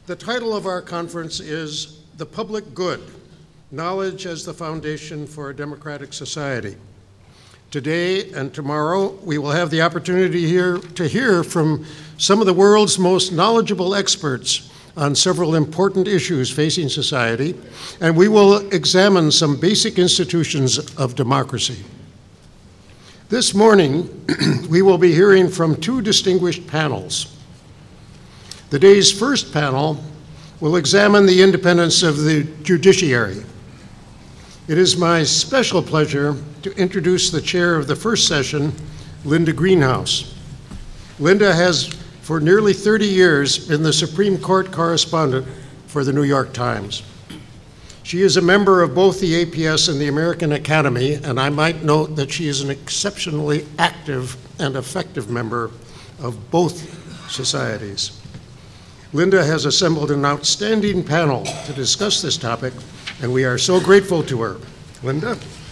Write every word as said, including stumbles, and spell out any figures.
The title of our conference is The Public Good, Knowledge as the Foundation for a Democratic Society. Today and tomorrow, we will have the opportunity here to hear from some of the world's most knowledgeable experts on several important issues facing society, and we will examine some basic institutions of democracy. This morning, we will be hearing from two distinguished panels. The day's first panel will examine the independence of the judiciary. It is my special pleasure to introduce the chair of the first session, Linda Greenhouse. Linda has, for nearly thirty years, been the Supreme Court correspondent for the New York Times. She is a member of both the A P S and the American Academy, and I might note that she is an exceptionally active and effective member of both societies. Linda has assembled an outstanding panel to discuss this topic, and we are so grateful to her. Linda?